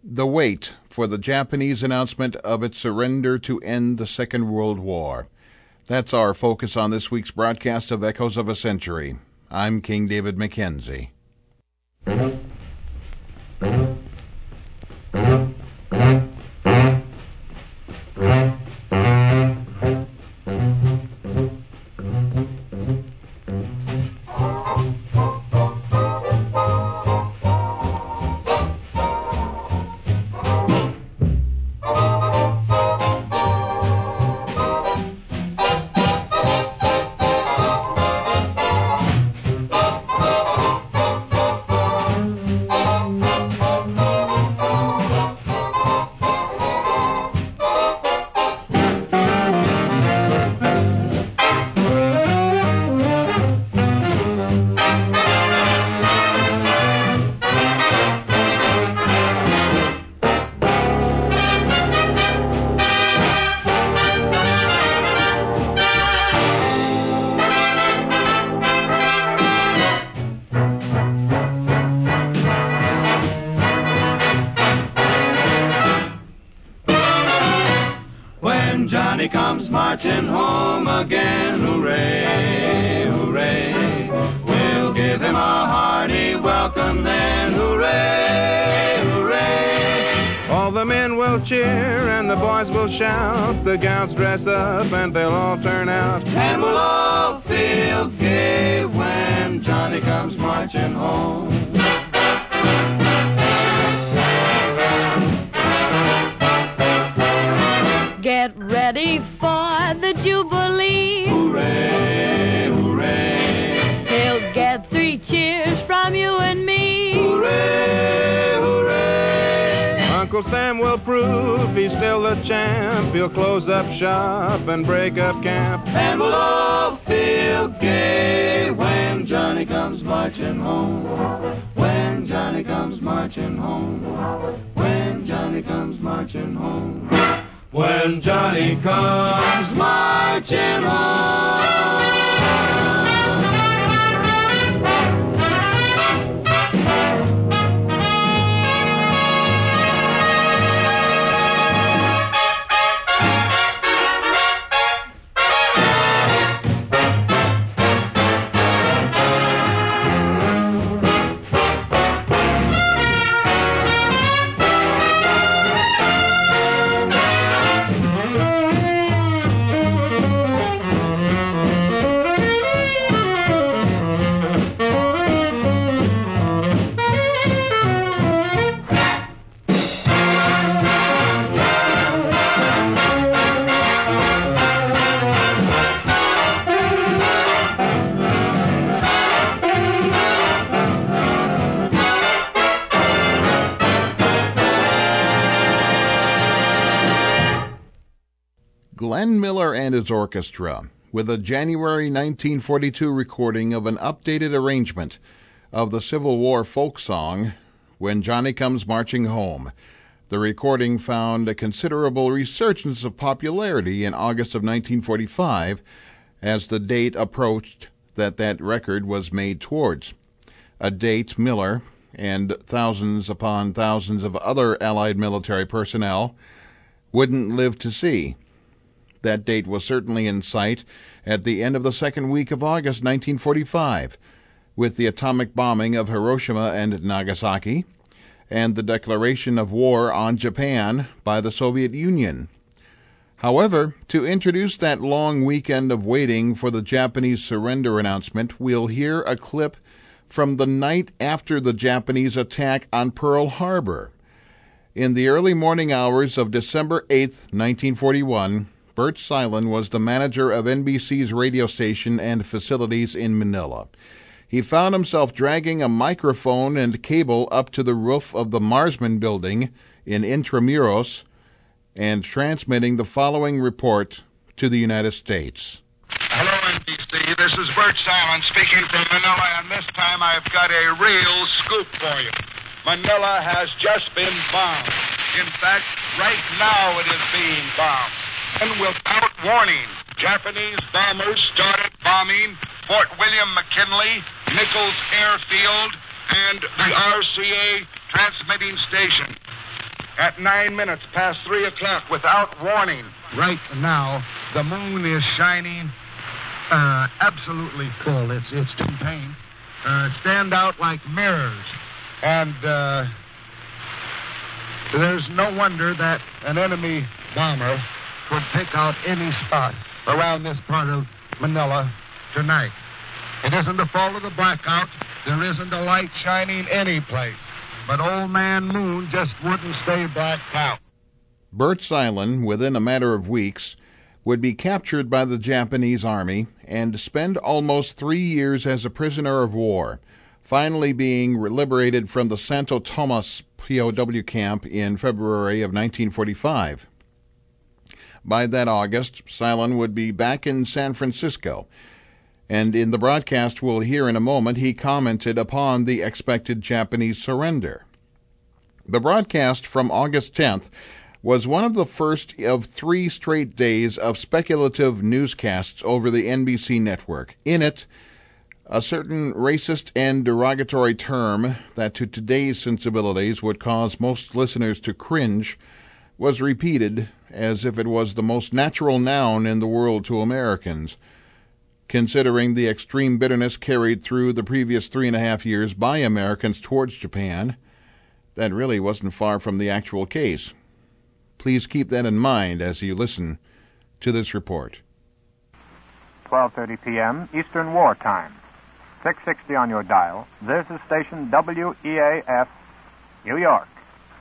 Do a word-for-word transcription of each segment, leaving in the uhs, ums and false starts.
The wait for the Japanese announcement of its surrender to end the Second World War. That's our focus on this week's broadcast of Echoes of a Century. I'm King David Mackenzie. Johnny comes marching home again, hooray, hooray. We'll give him a hearty welcome then, hooray, hooray. All the men will cheer and the boys will shout, the gals dress up and they'll all turn out, and we'll all feel gay when Johnny comes marching home. Get ready for the Jubilee. Hooray, hooray. He'll get three cheers from you and me. Hooray, hooray. Uncle Sam will prove he's still the champ. He'll close up shop and break up camp, and we'll all feel gay when Johnny comes marching home. When Johnny comes marching home. When Johnny comes marching home. When Johnny comes marching home. Glenn Miller and his orchestra, with a January nineteen forty-two recording of an updated arrangement of the Civil War folk song, When Johnny Comes Marching Home. The recording found a considerable resurgence of popularity in August of nineteen forty-five as the date approached that that record was made towards, a date Miller and thousands upon thousands of other Allied military personnel wouldn't live to see. That date was certainly in sight at the end of the second week of August nineteen forty-five, with the atomic bombing of Hiroshima and Nagasaki, and the declaration of war on Japan by the Soviet Union. However, to introduce that long weekend of waiting for the Japanese surrender announcement, we'll hear a clip from the night after the Japanese attack on Pearl Harbor. In the early morning hours of December eighth, nineteen forty-one, Bert Silen was the manager of N B C's radio station and facilities in Manila. He found himself dragging a microphone and cable up to the roof of the Marsman building in Intramuros and transmitting the following report to the United States. Hello, N B C. This is Bert Silen speaking from Manila, and this time I've got a real scoop for you. Manila has just been bombed. In fact, right now it is being bombed. And without warning, Japanese bombers started bombing Fort William McKinley, Nichols Airfield, and the R C A transmitting station. at nine minutes past three o'clock without warning. Right now, the moon is shining uh, absolutely full. It's it's two paint. Uh, stand out like mirrors. And uh, there's no wonder that an enemy bomber would pick out any spot around this part of Manila tonight. It isn't the fault of the blackout. There isn't a light shining any place. But Old Man Moon just wouldn't stay blacked out. Burt's Island, within a matter of weeks, would be captured by the Japanese army and spend almost three years as a prisoner of war, finally being liberated from the Santo Tomas P O W camp in February of nineteen forty-five. By that August, Ceylon would be back in San Francisco, and in the broadcast we'll hear in a moment, he commented upon the expected Japanese surrender. The broadcast from August tenth was one of the first of three straight days of speculative newscasts over the N B C network. In it, a certain racist and derogatory term that to today's sensibilities would cause most listeners to cringe was repeated as if it was the most natural noun in the world to Americans, considering the extreme bitterness carried through the previous three and a half years by Americans towards Japan. That really wasn't far from the actual case. Please keep that in mind as you listen to this report. twelve thirty p.m. Eastern War Time. six sixty on your dial. This is station W E A F, New York.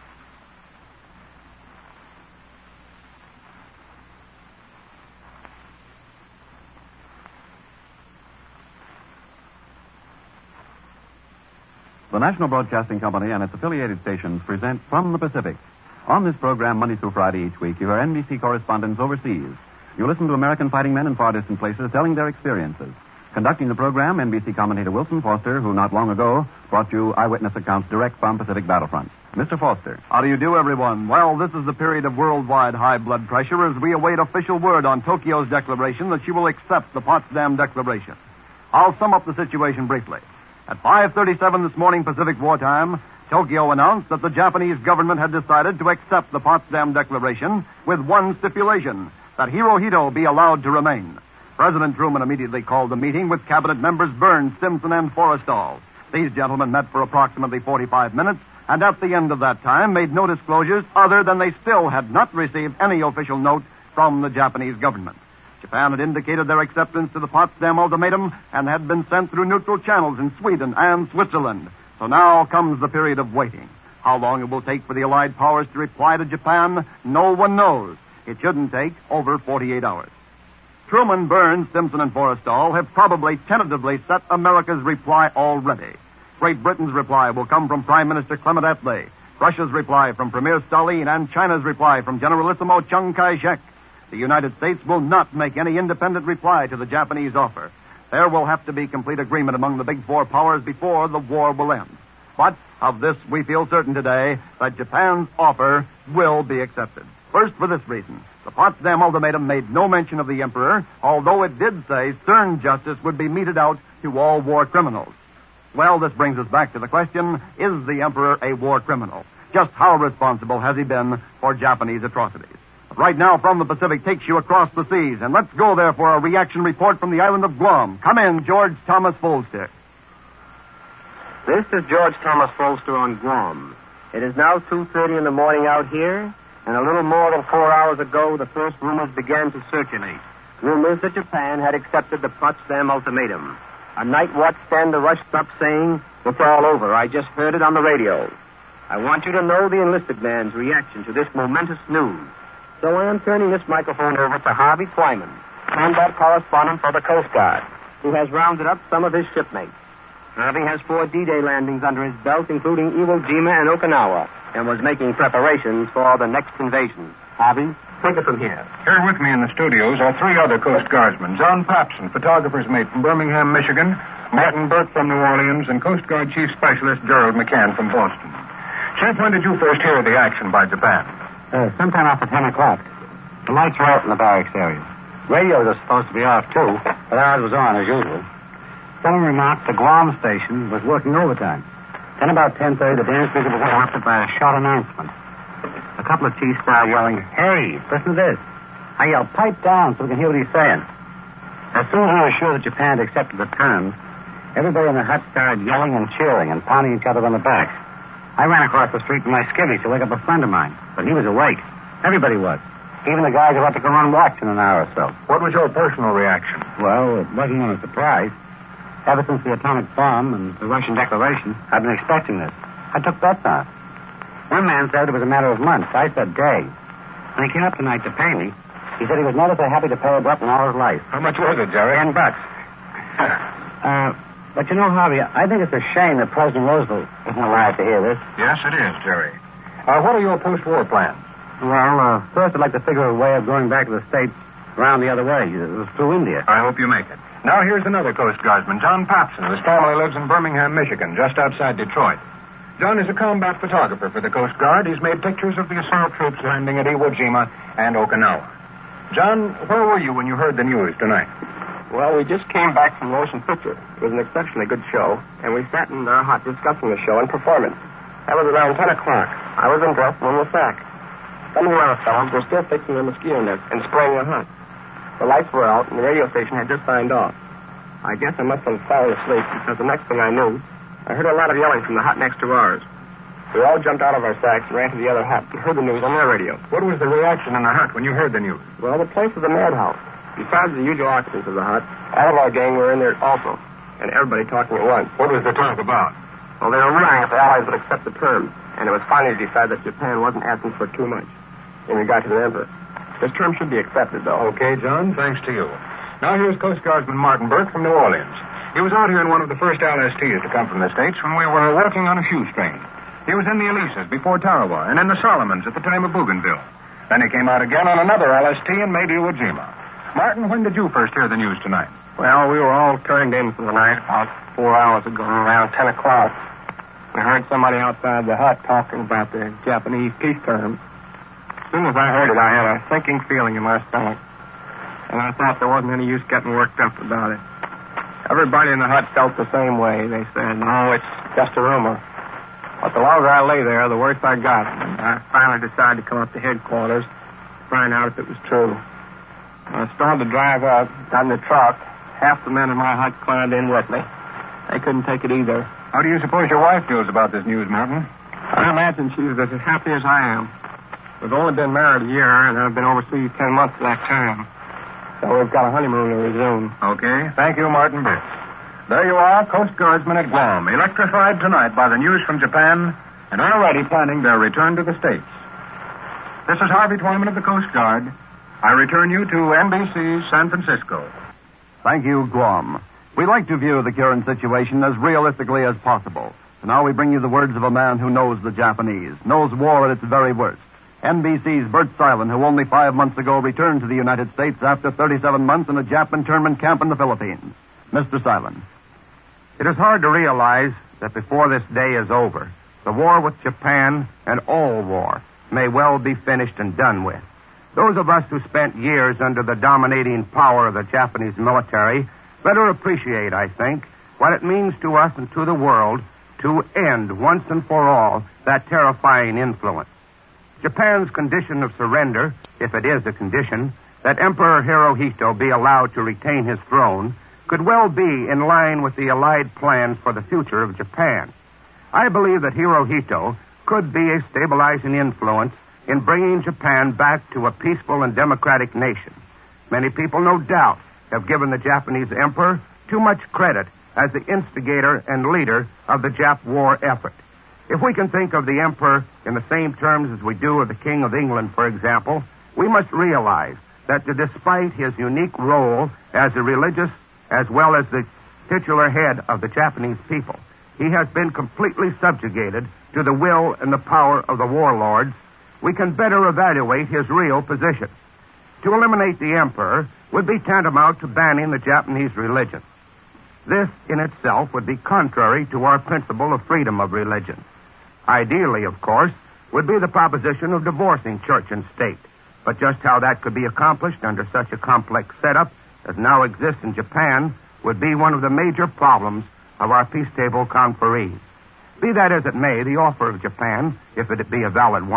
The National Broadcasting Company and its affiliated stations present From the Pacific. On this program, Monday through Friday each week, you hear N B C correspondents overseas. You listen to American fighting men in far distant places telling their experiences. Conducting the program, N B C commentator Wilson Foster, who not long ago brought you eyewitness accounts direct from Pacific battlefronts. Mister Foster. How do you do, everyone? Well, this is the period of worldwide high blood pressure as we await official word on Tokyo's declaration that she will accept the Potsdam Declaration. I'll sum up the situation briefly. At five thirty-seven this morning Pacific wartime, Tokyo announced that the Japanese government had decided to accept the Potsdam Declaration with one stipulation, that Hirohito be allowed to remain. President Truman immediately called a meeting with cabinet members Burns, Simpson, and Forrestal. These gentlemen met for approximately forty-five minutes, and at the end of that time made no disclosures other than they still had not received any official note from the Japanese government. Japan had indicated their acceptance to the Potsdam Ultimatum and had been sent through neutral channels in Sweden and Switzerland. So now comes the period of waiting. How long it will take for the Allied powers to reply to Japan, no one knows. It shouldn't take over forty-eight hours. Truman, Burns, Simpson, and Forrestal have probably tentatively set America's reply already. Great Britain's reply will come from Prime Minister Clement Attlee, Russia's reply from Premier Stalin, and China's reply from Generalissimo Chiang Kai-shek. The United States will not make any independent reply to the Japanese offer. There will have to be complete agreement among the big four powers before the war will end. But of this we feel certain today, that Japan's offer will be accepted. First, for this reason. The Potsdam Ultimatum made no mention of the Emperor, although it did say stern justice would be meted out to all war criminals. Well, this brings us back to the question, is the Emperor a war criminal? Just how responsible has he been for Japanese atrocities? Right now, From the Pacific takes you across the seas, and let's go there for a reaction report from the island of Guam. Come in, George Thomas Folster. This is George Thomas Folster on Guam. It is now two thirty in the morning out here, and a little more than four hours ago, the first rumors began to circulate. Rumors that Japan had accepted the Potsdam Ultimatum. A night watchstander rushed up saying, "It's all over. I just heard it on the radio." I want you to know the enlisted man's reaction to this momentous news. So I am turning this microphone over to Harvey Twyman, combat correspondent for the Coast Guard, who has rounded up some of his shipmates. Harvey has four D-Day landings under his belt, including Iwo Jima and Okinawa, and was making preparations for the next invasion. Harvey, take it from here. Here with me in the studios are three other Coast Guardsmen. John Papson, photographer's mate from Birmingham, Michigan, Martin Burt from New Orleans, and Coast Guard Chief Specialist Gerald McCann from Boston. Chief, when did you first hear of the action by Japan? Uh, sometime after ten o'clock. The lights were out in the barracks area. Radios are supposed to be off, too, but ours was on, as usual. Someone remarked the Guam station was working overtime. Then about ten thirty, the dance music was interrupted by a short announcement. A couple of chiefs started yelling, "Hey, listen to this." I yelled, "Pipe down," so we can hear what he's saying. As soon as we were sure that Japan had accepted the terms, everybody in the hut started yelling and cheering and pounding each other on the back. I ran across the street in my skivvy to wake up a friend of mine, but he was awake. Everybody was. Even the guys who had to go on watch in an hour or so. What was your personal reaction? Well, it wasn't a surprise. Ever since the atomic bomb and the Russian declaration, I've been expecting this. I took bets on it. One man said it was a matter of months. I said days. When he came up tonight to pay me, he said he was never so happy to pay a bet in all his life. How much was it, Jerry? Ten bucks. uh, but you know, Harvey, I think it's a shame that President Roosevelt isn't alive to hear this. Yes, it is, Jerry. Uh, what are your post-war plans? Well, uh, first I'd like to figure a way of going back to the States around the other way. It was through India. I hope you make it. Now here's another Coast Guardsman, John Papson. His family lives in Birmingham, Michigan, just outside Detroit. John is a combat photographer for the Coast Guard. He's made pictures of the assault troops landing at Iwo Jima and Okinawa. John, where were you when you heard the news tonight? Well, we just came back from Motion Picture. It was an exceptionally good show, and we sat in our hut discussing the show and performance. That was around ten o'clock. I was undressed and in the sack. Some of the other fellows were still fixing their mosquito nets and spraying the hut. The lights were out, and the radio station had just signed off. I guess I must have fallen asleep, because the next thing I knew, I heard a lot of yelling from the hut next to ours. We all jumped out of our sacks and ran to the other hut and heard the news on their radio. What was the reaction in the hut when you heard the news? Well, the place was a madhouse. Besides the usual occupants of the hut, all of our gang were in there also, and everybody talking at once. What was the talk about? Well, they were wondering if the Allies would accept the terms, and it was finally decided that Japan wasn't asking for too much in regard to the Emperor. This term should be accepted, though. Okay, John, thanks to you. Now here's Coast Guardsman Martin Burke from New Orleans. He was out here in one of the first L S Ts to come from the States when we were working on a shoestring. He was in the Elises before Tarawa and in the Solomons at the time of Bougainville. Then he came out again on another L S T and made Iwo Jima. Martin, when did you first hear the news tonight? Well, we were all turned in for the night about four hours ago, around ten o'clock. We heard somebody outside the hut talking about the Japanese peace terms. As soon as I heard it, I had a sinking feeling in my stomach. And I thought there wasn't any use getting worked up about it. Everybody in the hut felt the same way. They said, no, it's just a rumor. But the longer I lay there, the worse I got. And I finally decided to come up to headquarters to find out if it was true. I started to drive up, got in the truck. Half the men in my hut climbed in with me. They couldn't take it either. How do you suppose your wife feels about this news, Martin? I imagine she's as happy as I am. We've only been married a year, and I've been overseas ten months of that time. So we've got a honeymoon to resume. Okay. Thank you, Martin Burke. There you are, Coast Guardsmen at Guam, electrified tonight by the news from Japan and already planning their return to the States. This is Harvey Twyman of the Coast Guard. I return you to N B C San Francisco. Thank you, Guam. We like to view the current situation as realistically as possible. So now we bring you the words of a man who knows the Japanese, knows war at its very worst. N B C's Bert Silen, who only five months ago returned to the United States after thirty-seven months in a Jap internment camp in the Philippines. Mister Silen. It is hard to realize that before this day is over, the war with Japan and all war may well be finished and done with. Those of us who spent years under the dominating power of the Japanese military better appreciate, I think, what it means to us and to the world to end once and for all that terrifying influence. Japan's condition of surrender, if it is a condition, that Emperor Hirohito be allowed to retain his throne, could well be in line with the Allied plans for the future of Japan. I believe that Hirohito could be a stabilizing influence in bringing Japan back to a peaceful and democratic nation. Many people, no doubt, have given the Japanese emperor too much credit as the instigator and leader of the Jap war effort. If we can think of the emperor in the same terms as we do of the King of England, for example, we must realize that despite his unique role as a religious as well as the titular head of the Japanese people, he has been completely subjugated to the will and the power of the warlords. We can better evaluate his real position. To eliminate the emperor would be tantamount to banning the Japanese religion. This in itself would be contrary to our principle of freedom of religion. Ideally, of course, would be the proposition of divorcing church and state. But just how that could be accomplished under such a complex setup as now exists in Japan would be one of the major problems of our peace table conferees. Be that as it may, the offer of Japan, if it be a valid one,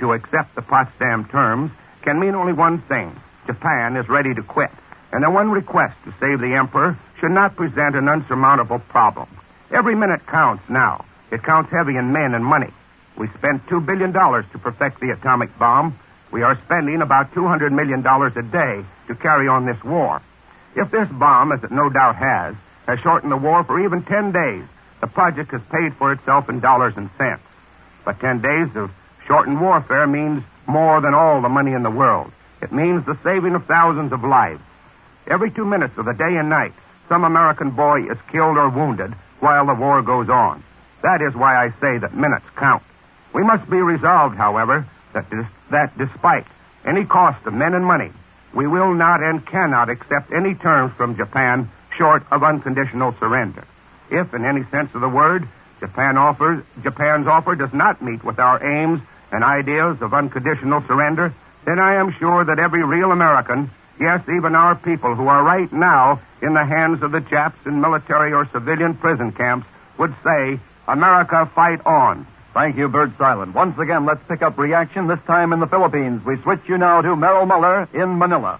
to accept the Potsdam terms can mean only one thing. Japan is ready to quit. And the one request to save the emperor should not present an unsurmountable problem. Every minute counts now. It counts heavy in men and money. We spent two billion dollars to perfect the atomic bomb. We are spending about two hundred million dollars a day to carry on this war. If this bomb, as it no doubt has, has shortened the war for even ten days, the project has paid for itself in dollars and cents. But ten days of shortened warfare means more than all the money in the world. It means the saving of thousands of lives. Every two minutes of the day and night, some American boy is killed or wounded while the war goes on. That is why I say that minutes count. We must be resolved, however, that, dis- that despite any cost of men and money, we will not and cannot accept any terms from Japan short of unconditional surrender. If, in any sense of the word, Japan offers, Japan's offer does not meet with our aims and ideas of unconditional surrender, then I am sure that every real American, yes, even our people who are right now in the hands of the Japs in military or civilian prison camps, would say, America, fight on. Thank you, Bert Silent. Once again, let's pick up reaction, this time in the Philippines. We switch you now to Merrill Miller in Manila.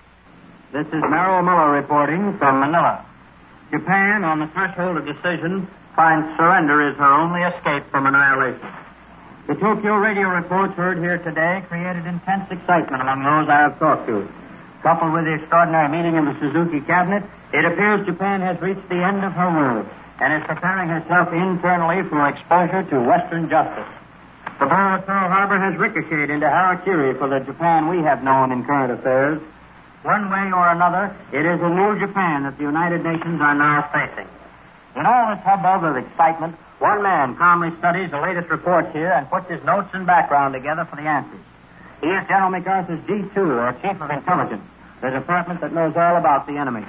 This is Merrill Miller reporting from Manila. Japan, on the threshold of decision, finds surrender is her only escape from annihilation. The Tokyo radio reports heard here today created intense excitement among those I have talked to. Coupled with the extraordinary meeting of the Suzuki cabinet, it appears Japan has reached the end of her road and is preparing herself internally for exposure to Western justice. The bomb at Pearl Harbor has ricocheted into harakiri for the Japan we have known in current affairs. One way or another, it is a new Japan that the United Nations are now facing. In all this hubbub of excitement, one man calmly studies the latest reports here and puts his notes and background together for the answers. He is General MacArthur's G two, or Chief of Intelligence, the department that knows all about the enemy.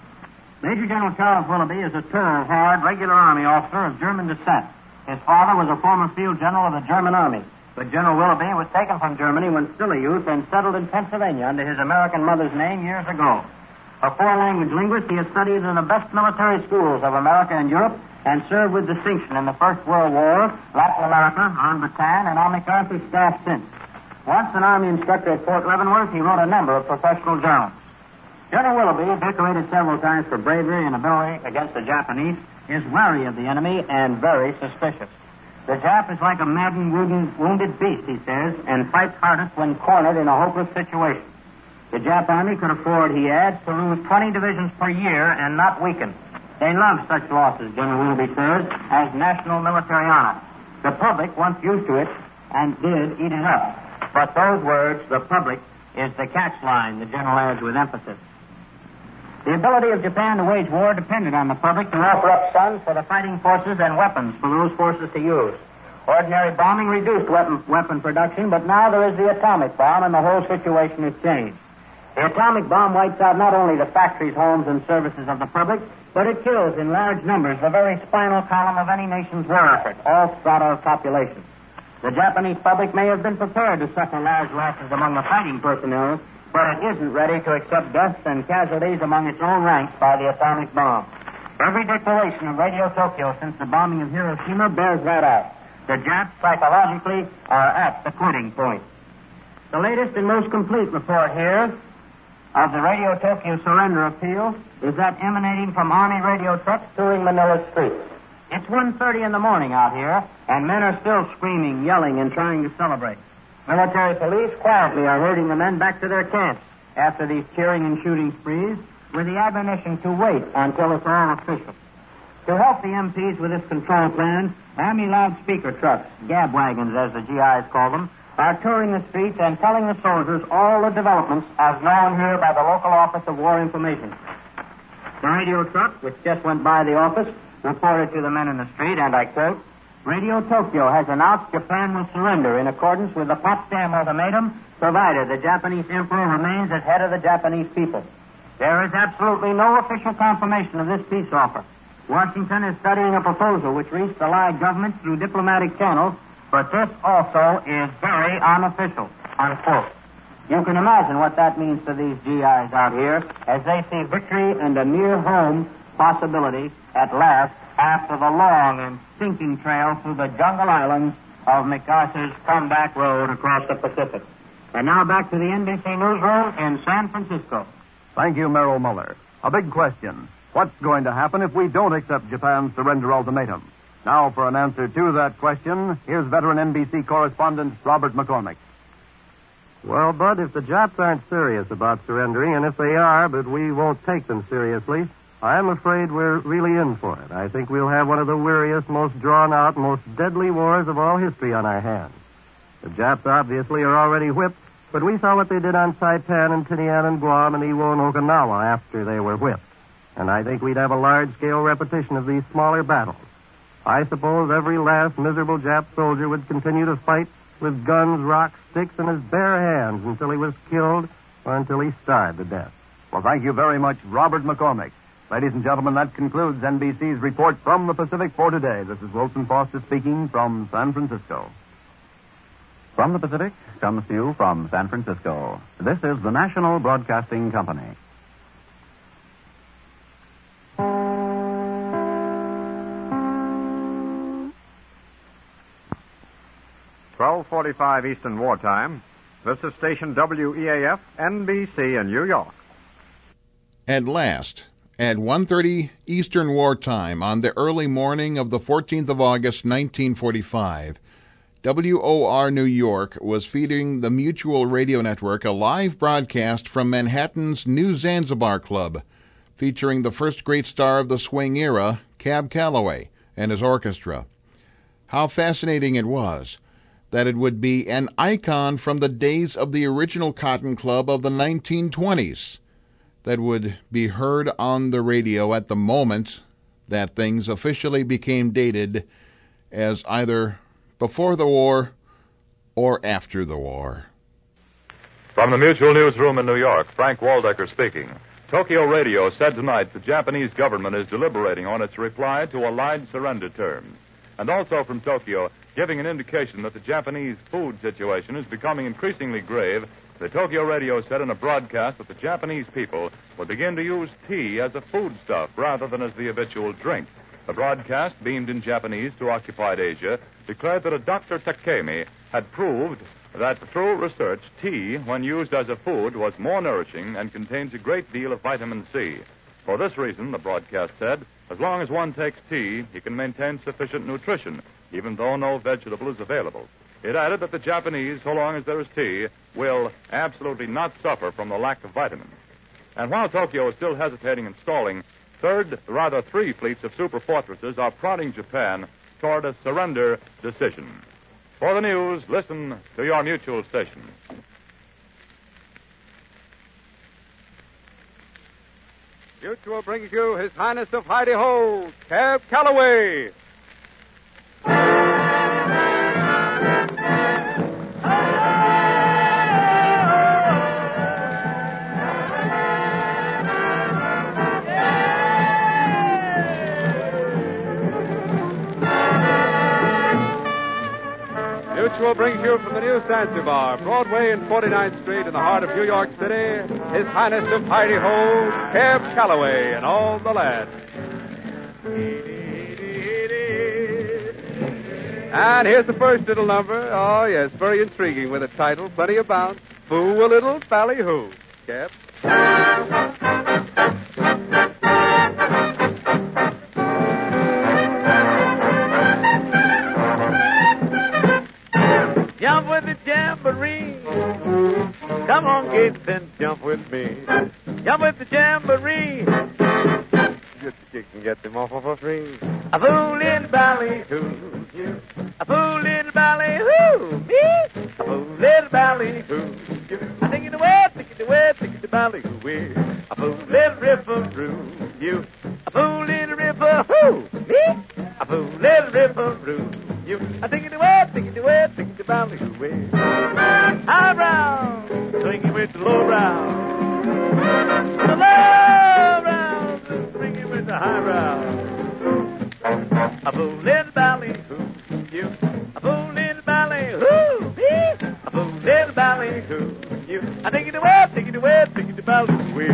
Major General Charles Willoughby is a tall, hard, regular Army officer of German descent. His father was a former field general of the German Army, but General Willoughby was taken from Germany when still a youth and settled in Pennsylvania under his American mother's name years ago. A four-language linguist, he has studied in the best military schools of America and Europe and served with distinction in the First World War, Latin America, on Bataan, and on MacArthur's staff since. Once an Army instructor at Fort Leavenworth, he wrote a number of professional journals. General Willoughby, decorated several times for bravery and ability against the Japanese, is wary of the enemy and very suspicious. The Jap is like a maddened, wounded, wounded beast, he says, and fights hardest when cornered in a hopeless situation. The Jap Army could afford, he adds, to lose twenty divisions per year and not weaken. They love such losses, General Willoughby says, as national military honor. The public, once used to it, and did eat it up. But those words, the public, is the catch line, the general adds with emphasis. The ability of Japan to wage war depended on the public to offer up funds for the fighting forces and weapons for those forces to use. Ordinary bombing reduced weapon, weapon production, but now there is the atomic bomb, and the whole situation has changed. The atomic bomb wipes out not only the factories, homes, and services of the public, but it kills in large numbers the very spinal column of any nation's war effort, all strata of population. The Japanese public may have been prepared to suffer large losses among the fighting personnel, but it isn't ready to accept deaths and casualties among its own ranks by the atomic bomb. Every declaration of Radio Tokyo since the bombing of Hiroshima bears that out. The Japs psychologically are at the quitting point. The latest and most complete report here of the Radio Tokyo surrender appeal is that emanating from Army radio trucks touring Manila's streets. It's one thirty in the morning out here, and men are still screaming, yelling, and trying to celebrate. Military police quietly are herding the men back to their camps after these cheering and shooting sprees with the admonition to wait until it's all official. To help the M Ps with this control plan, Army loudspeaker trucks, gab wagons as the G Is call them, are touring the streets and telling the soldiers all the developments as known here by the local Office of War Information. The radio truck, which just went by the office, reported to the men in the street, and I quote, Radio Tokyo has announced Japan will surrender in accordance with the Potsdam Ultimatum, provided the Japanese emperor remains as head of the Japanese people. There is absolutely no official confirmation of this peace offer. Washington is studying a proposal which reached Allied governments through diplomatic channels, but this also is very unofficial, unquote. You can imagine what that means to these G Is out here as they see victory and a near home possibility at last after the long and stinking trail through the jungle islands of MacArthur's Comeback Road across the Pacific. And now back to the N B C newsroom in San Francisco. Thank you, Merrill Muller. A big question. What's going to happen if we don't accept Japan's surrender ultimatum? Now, for an answer to that question, here's veteran N B C correspondent Robert McCormick. Well, Bud, if the Japs aren't serious about surrendering, and if they are, but we won't take them seriously, I'm afraid we're really in for it. I think we'll have one of the weariest, most drawn-out, most deadly wars of all history on our hands. The Japs obviously are already whipped, but we saw what they did on Saipan and Tinian and Guam and Iwo and Okinawa after they were whipped. And I think we'd have a large-scale repetition of these smaller battles. I suppose every last miserable Jap soldier would continue to fight with guns, rocks, sticks, and his bare hands until he was killed or until he starved to death. Well, thank you very much, Robert McCormick. Ladies and gentlemen, that concludes N B C's report from the Pacific for today. This is Wilson Foster speaking from San Francisco. From the Pacific comes to you from San Francisco. This is the National Broadcasting Company. twelve forty-five Eastern Wartime. This is station W E A F, N B C in New York. At last, at one thirty Eastern Wartime on the early morning of the fourteenth of August, nineteen forty-five, W O R New York was feeding the Mutual Radio Network a live broadcast from Manhattan's New Zanzibar Club, featuring the first great star of the swing era, Cab Calloway, and his orchestra. How fascinating it was that it would be an icon from the days of the original Cotton Club of the nineteen twenties that would be heard on the radio at the moment that things officially became dated as either before the war or after the war. From the Mutual Newsroom in New York, Frank Waldecker speaking. Tokyo Radio said tonight the Japanese government is deliberating on its reply to Allied surrender terms. And also from Tokyo, giving an indication that the Japanese food situation is becoming increasingly grave, the Tokyo Radio said in a broadcast that the Japanese people would begin to use tea as a foodstuff rather than as the habitual drink. The broadcast, beamed in Japanese to occupied Asia, declared that a Doctor Takemi had proved that through research, tea, when used as a food, was more nourishing and contains a great deal of vitamin C. For this reason, the broadcast said, as long as one takes tea, he can maintain sufficient nutrition, even though no vegetable is available. It added that the Japanese, so long as there is tea, will absolutely not suffer from the lack of vitamins. And while Tokyo is still hesitating and stalling, third, rather three fleets of superfortresses are prodding Japan toward a surrender decision. For the news, listen to your Mutual station. Mutual brings you His Highness of Heidi-Ho, Cab Calloway. Mutual brings you from the New Zanzibar, Broadway and forty-ninth Street in the heart of New York City, His Highness of Heidi-Ho, Cab Calloway, and all the lads. And here's the first little number. Oh, yes, very intriguing with a title, plenty of bounce. Foo a little ballyhoo. Cap. Jump with the jamboree. Come on, kids, and jump with me. Jump with the jamboree. Just you can get them off for free. A fool in ballyhoo, you. A fool in ballyhoo, me. A fool in ballyhoo, you. I think it away, think it away, think it ballyhoo, we. A fool in river roo, you. A fool in river hoo, me. A fool in river roo, you. I think it away, think it away, think it ballyhoo, we. Highbrow, swinging with the lowbrow. The lowbrow, swinging with the highbrow. A fool in the ballyhoo, you. A fool in the ballyhoo, me. A fool in the ballyhoo, you. I take it away, take it away, take it to ballyhoo, we.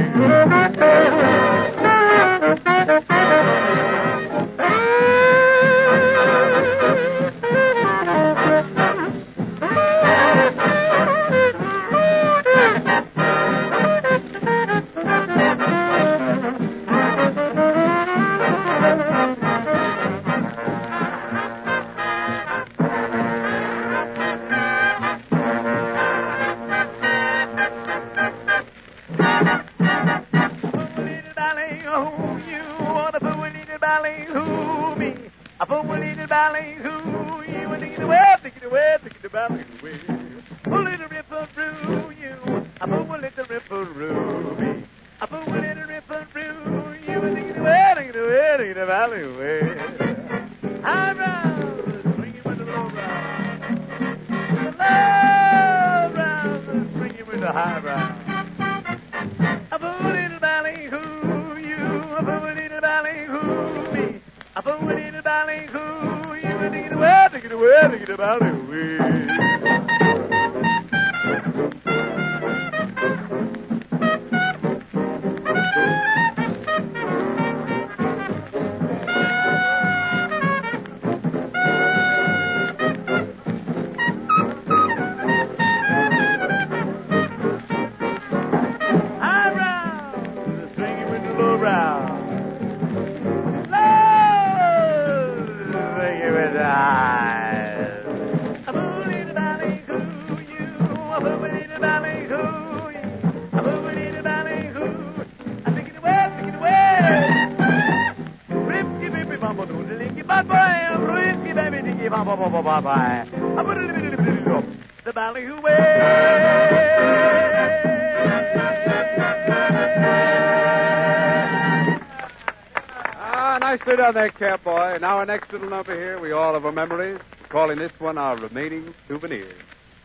pull it a ripperoo, you. I pull it a ripperoo, me. I pull it a ripperoo, you. Dig it away, dig it away, dig it valley way. High round, swing it with the low round. Low round, swing it with the high round. I pull it a valley hoo, you. I pull it a valley hoo, me. I pull it a valley hoo, you. Dig it away, dig it away, dig it valley way. Bye-bye. The ballyhoo way. Ah, nicely done there, Cat Boy. Now our next little number here, we all have our memories. We're calling this one our remaining souvenir.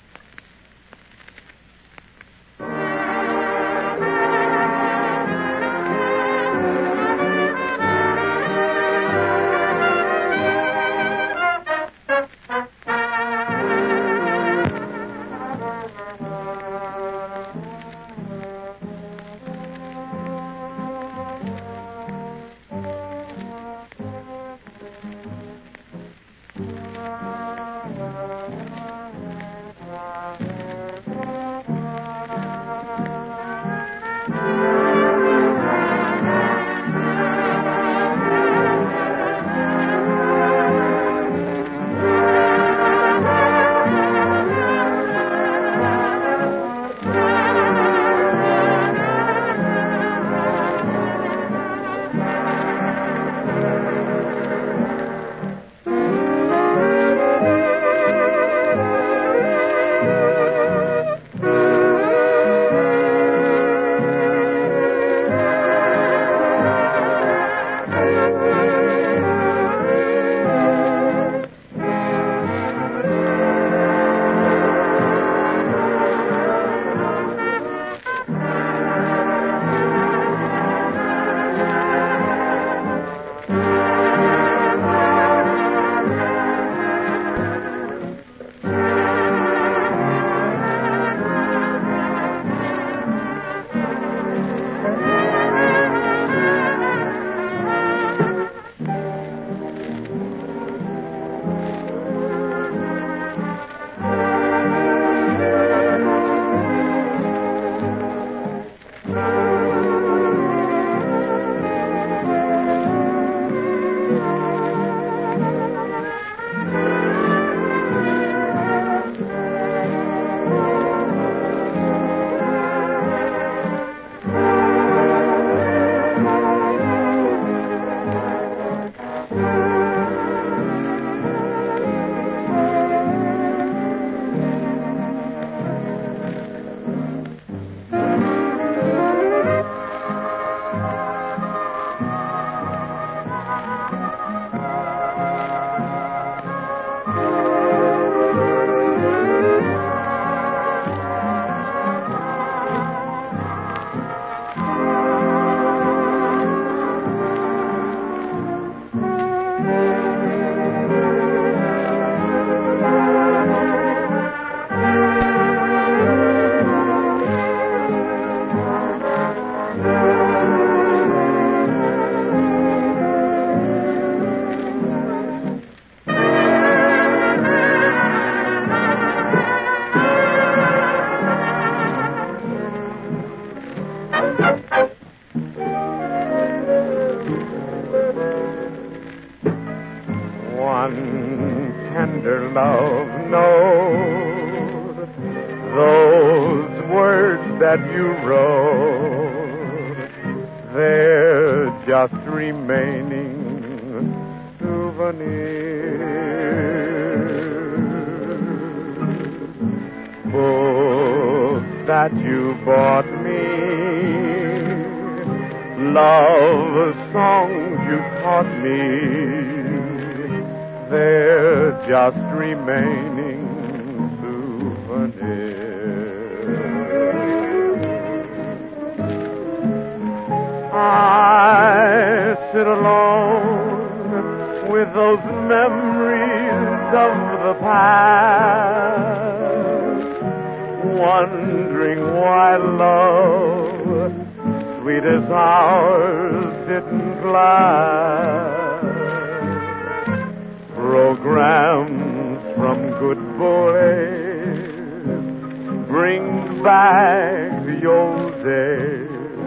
tender love note, those words that you wrote, they're just remaining souvenirs. book that you bought me, love songs you taught me, they're just remaining souvenirs. I sit alone with those memories of the past, wondering why love sweet as ours didn't last. Programs from good boys bring back the old days.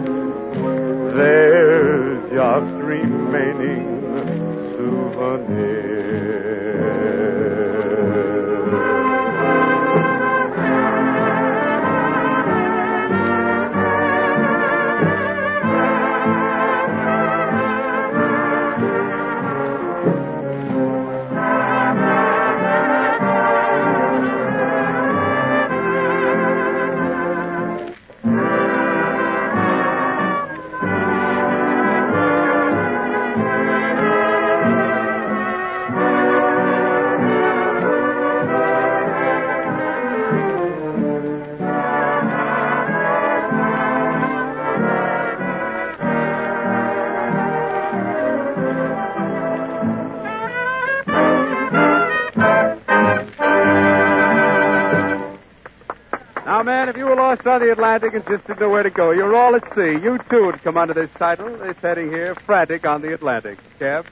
They're just remaining Man, if you were lost on the Atlantic and just didn't know where to go, you're all at sea. You, too, would come under this title. It's heading here, Frantic on the Atlantic. Kev?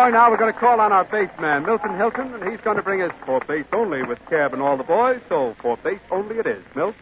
going now, we're going to call on our bass man, Milton Hilton, and he's going to bring us For Bass Only with Cab and all the boys. So, For Bass Only it is. Milt?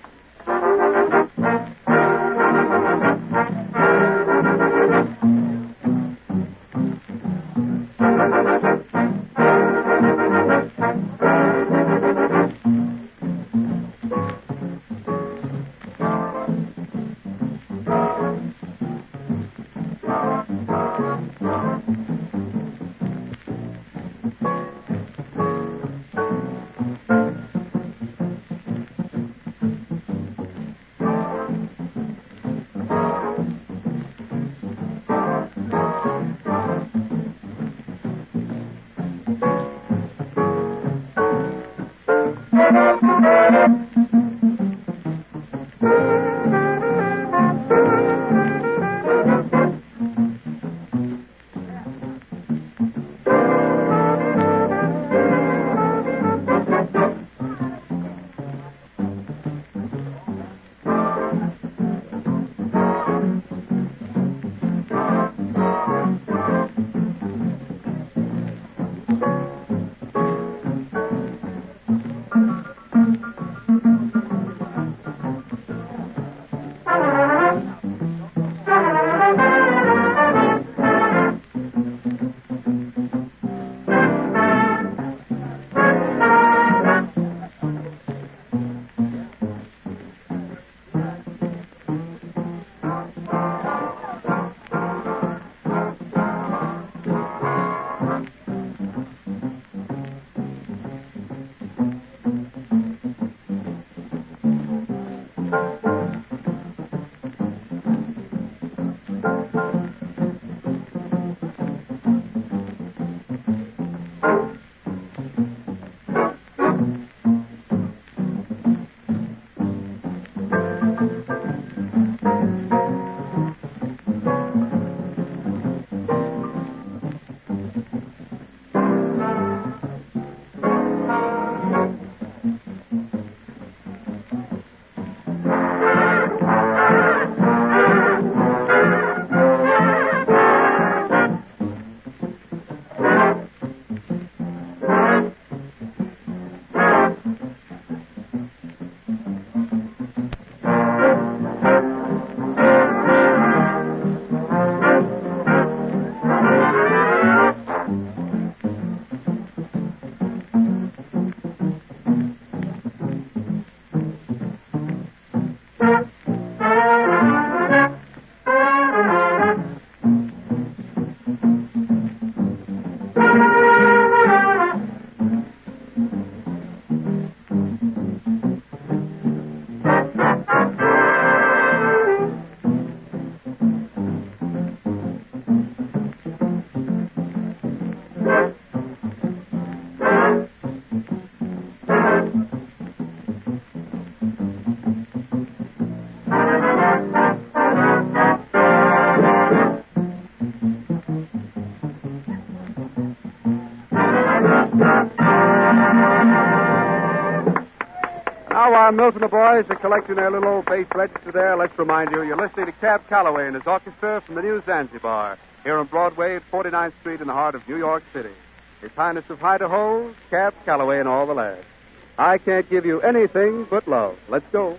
Now, while Milton and the boys are collecting their little old bass register there, let's remind you, you're listening to Cab Calloway and his orchestra from the New Zanzibar, here on Broadway at forty-ninth Street in the heart of New York City. His Highness of Idaho, Cab Calloway and all the lads. I can't give you anything but love. Let's go.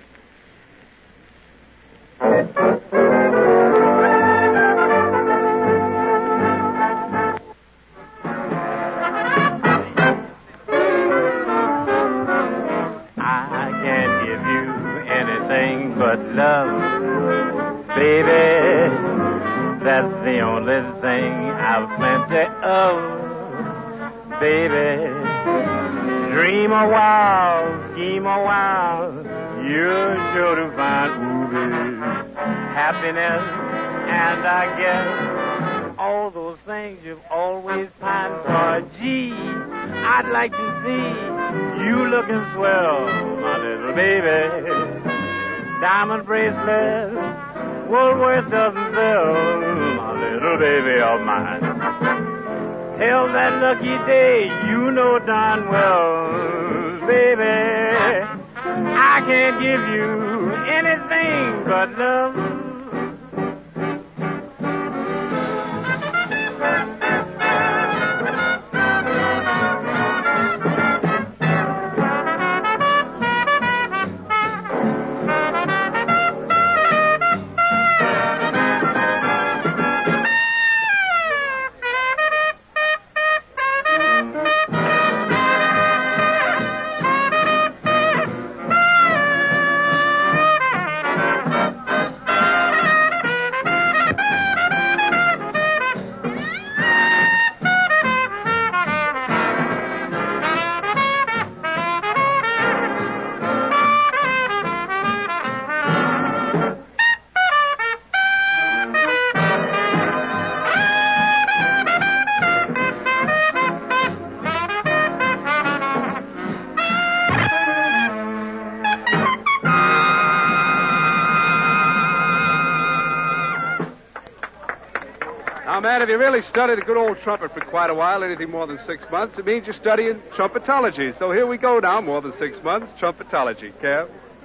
But love, baby, that's the only thing I've plenty of. Baby, dream a while, scheme a while, you're sure to find, ooh, baby, happiness. And I guess all those things you've always pined for. Gee, I'd like to see you looking swell, my little baby. Diamond bracelet, Woolworth doesn't sell, my little baby of mine. Till that lucky day, you know darn well, baby, I can't give you anything but love. Now, man, if you really studied a good old trumpet for quite a while, anything more than six months, it means you're studying trumpetology. So here we go now, more than six months, trumpetology. Kev?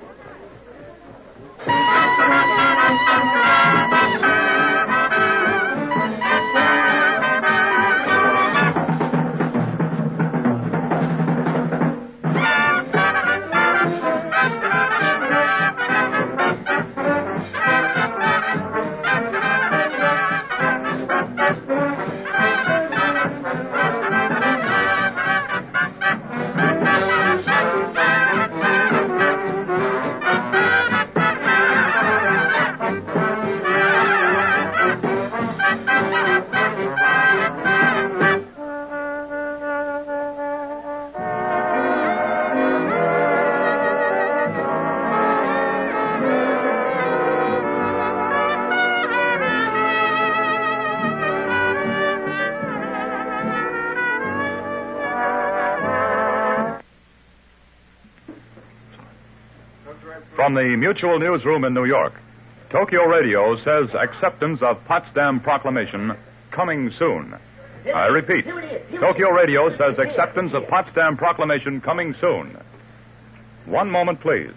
From the Mutual Newsroom in New York, Tokyo Radio says acceptance of Potsdam Proclamation coming soon. I repeat, Tokyo Radio says acceptance of Potsdam Proclamation coming soon. One moment, please.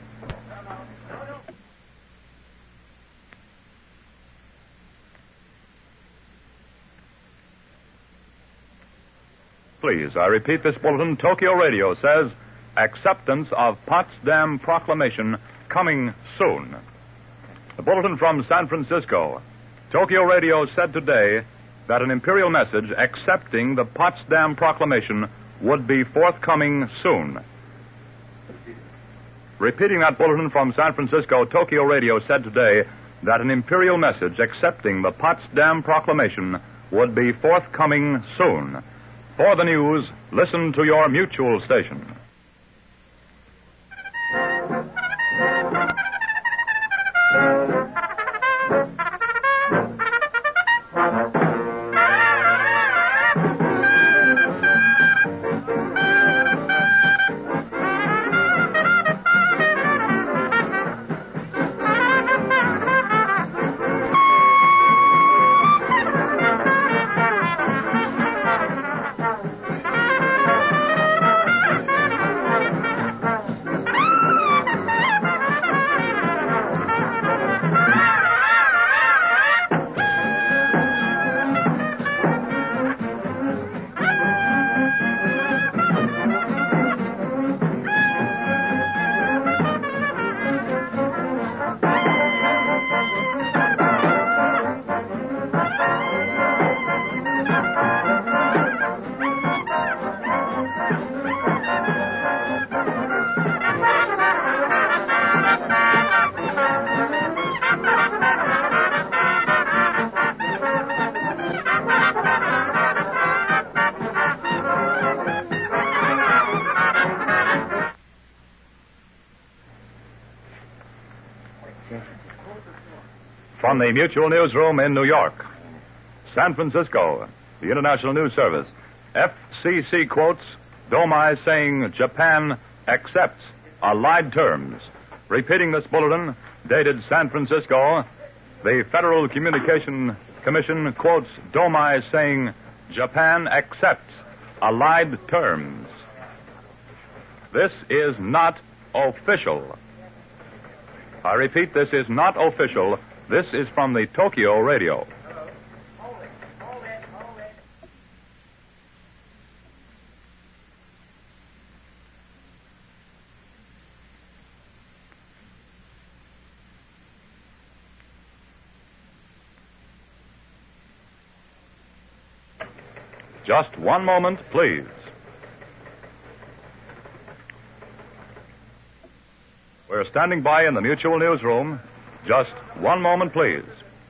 Please, I repeat this bulletin. Tokyo Radio says acceptance of Potsdam Proclamation coming soon. The bulletin from San Francisco. Tokyo Radio said today that an imperial message accepting the Potsdam Proclamation would be forthcoming soon. Repeating that bulletin from San Francisco, Tokyo Radio said today that an imperial message accepting the Potsdam Proclamation would be forthcoming soon. For the news, listen to your Mutual station. From the Mutual Newsroom in New York, San Francisco, the International News Service, F C C quotes Domai saying Japan accepts Allied terms. Repeating this bulletin, dated San Francisco, the Federal Communication Commission quotes Domai saying Japan accepts Allied terms. This is not official. I repeat, this is not official. This is from the Tokyo Radio. Just one moment, please. We're standing by in the Mutual Newsroom. Just one moment, please.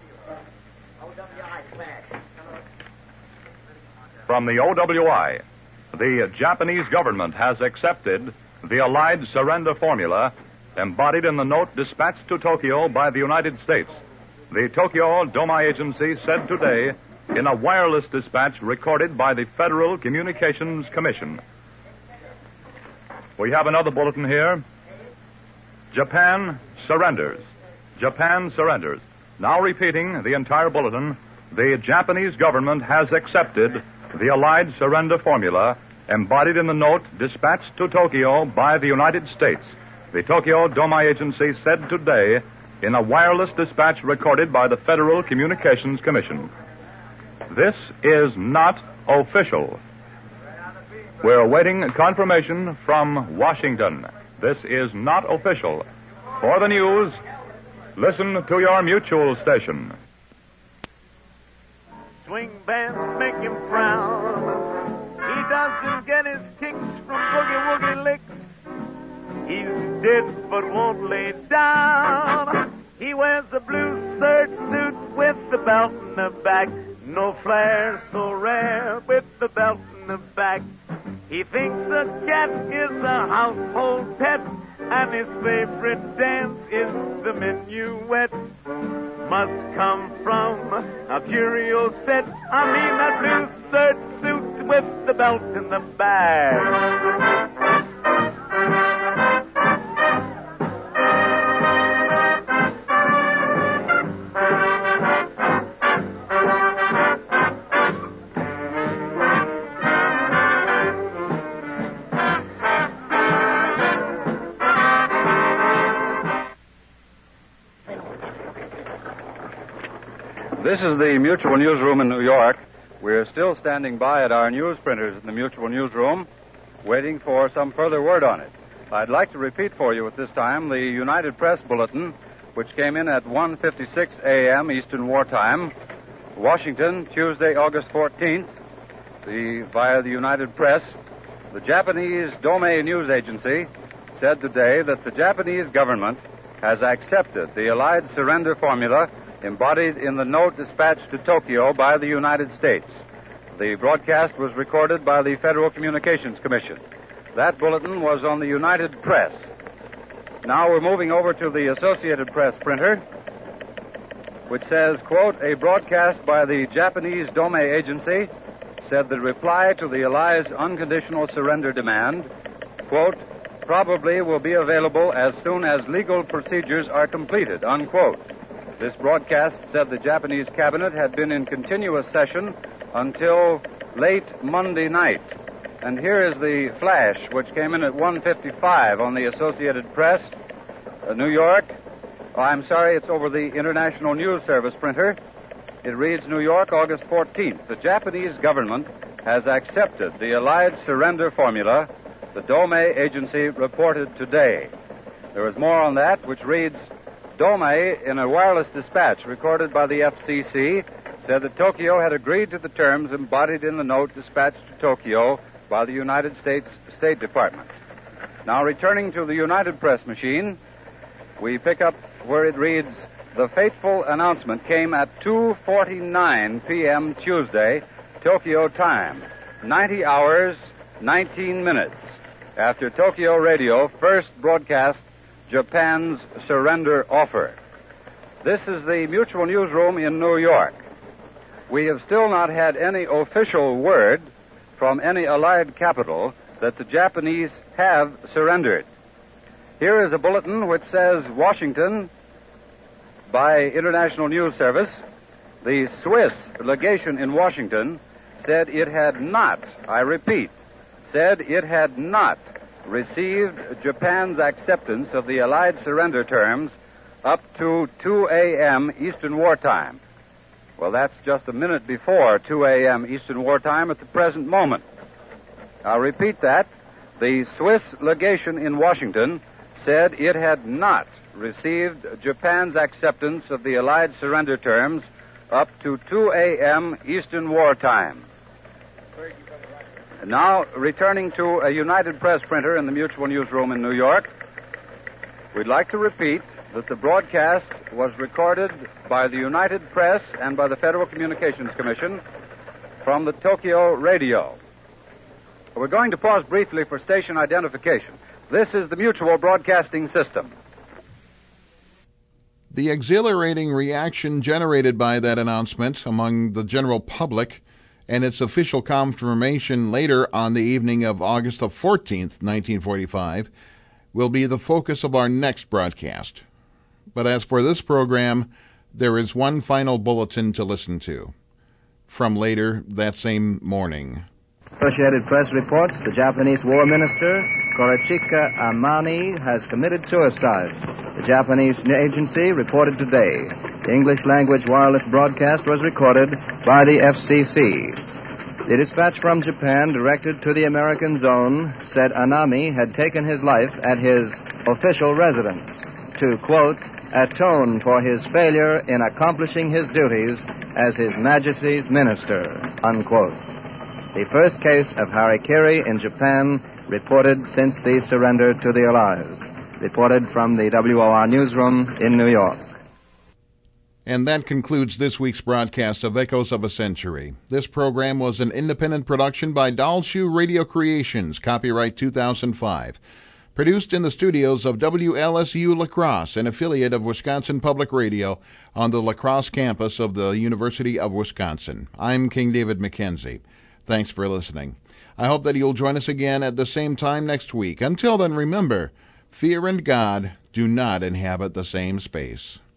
From the O W I, the Japanese government has accepted the Allied surrender formula embodied in the note dispatched to Tokyo by the United States. The Tokyo Domai Agency said today in a wireless dispatch recorded by the Federal Communications Commission. We have another bulletin here. Japan surrenders. Japan surrenders. Now repeating the entire bulletin. the Japanese government has accepted the Allied surrender formula embodied in the note dispatched to Tokyo by the United States. The Tokyo Dome Agency said today in a wireless dispatch recorded by the Federal Communications Commission. This is not official. We're awaiting confirmation from Washington. This is not official. For the news, listen to your mutual station. Swing bands make him frown. He doesn't get his kicks from boogie-woogie licks. He's dead but won't lay down. He wears a blue serge suit with the belt in the back. No flair so rare with the belt in the back. He thinks a cat is a household pet, and his favorite dance is the minuet. Must come from a curio set. I mean that blue serge suit with the belt in the back. This is the Mutual Newsroom in New York. We're still standing by at our news printers in the Mutual Newsroom, waiting for some further word on it. I'd like to repeat for you at this time the United Press Bulletin, which came in at one fifty-six a.m. Eastern Wartime, Washington, Tuesday, August fourteenth, the, via the United Press. The Japanese Dome News Agency said today that the Japanese government has accepted the Allied surrender formula embodied in the note dispatched to Tokyo by the United States. The broadcast was recorded by the Federal Communications Commission. That bulletin was on the United Press. Now we're moving over to the Associated Press printer, which says, quote, a broadcast by the Japanese Dome Agency said the reply to the Allies' unconditional surrender demand, quote, probably will be available as soon as legal procedures are completed, unquote. This broadcast said the Japanese cabinet had been in continuous session until late Monday night. And here is the flash, which came in at one fifty-five on the Associated Press, uh, New York. Oh, I'm sorry, it's over the International News Service printer. It reads, New York, August fourteenth. The Japanese government has accepted the Allied surrender formula, the Dome Agency reported today. There is more on that, which reads, Dome, in a wireless dispatch recorded by the F C C, said that Tokyo had agreed to the terms embodied in the note dispatched to Tokyo by the United States State Department. Now, returning to the United Press machine, we pick up where it reads, the fateful announcement came at two forty-nine p.m. Tuesday, Tokyo time, ninety hours, nineteen minutes, after Tokyo Radio first broadcast Japan's surrender offer. This is the Mutual Newsroom in New York. We have still not had any official word from any Allied capital that the Japanese have surrendered. Here is a bulletin which says Washington, by International News Service, the Swiss legation in Washington said it had not, I repeat, said it had not received Japan's acceptance of the Allied surrender terms up to two a.m. Eastern Wartime. Well, that's just a minute before two a.m. Eastern Wartime at the present moment. I'll repeat that. The Swiss legation in Washington said it had not received Japan's acceptance of the Allied surrender terms up to two a.m. Eastern Wartime. Now, returning to a United Press printer in the Mutual Newsroom in New York, we'd like to repeat that the broadcast was recorded by the United Press and by the Federal Communications Commission from the Tokyo Radio. We're going to pause briefly for station identification. This is the Mutual Broadcasting System. The exhilarating reaction generated by that announcement among the general public and its official confirmation later on the evening of August the fourteenth, nineteen forty-five, will be the focus of our next broadcast. But as for this program, there is one final bulletin to listen to. from later that same morning. Associated Press reports the Japanese War Minister, Korochika Amani, has committed suicide. The Japanese agency reported today. The English-language wireless broadcast was recorded by the F C C. The dispatch from Japan directed to the American zone said Anami had taken his life at his official residence to, quote, atone for his failure in accomplishing his duties as His Majesty's minister, unquote. The first case of harikiri in Japan reported since the surrender to the Allies. Reported from the W O R newsroom in New York. And that concludes this week's broadcast of Echoes of a Century. This program was an independent production by Doll Shoe Radio Creations, copyright two thousand five. Produced in the studios of W L S U La Crosse, an affiliate of Wisconsin Public Radio on the La Crosse campus of the University of Wisconsin. I'm King David McKenzie. Thanks for listening. I hope that you'll join us again at the same time next week. Until then, remember, fear and God do not inhabit the same space.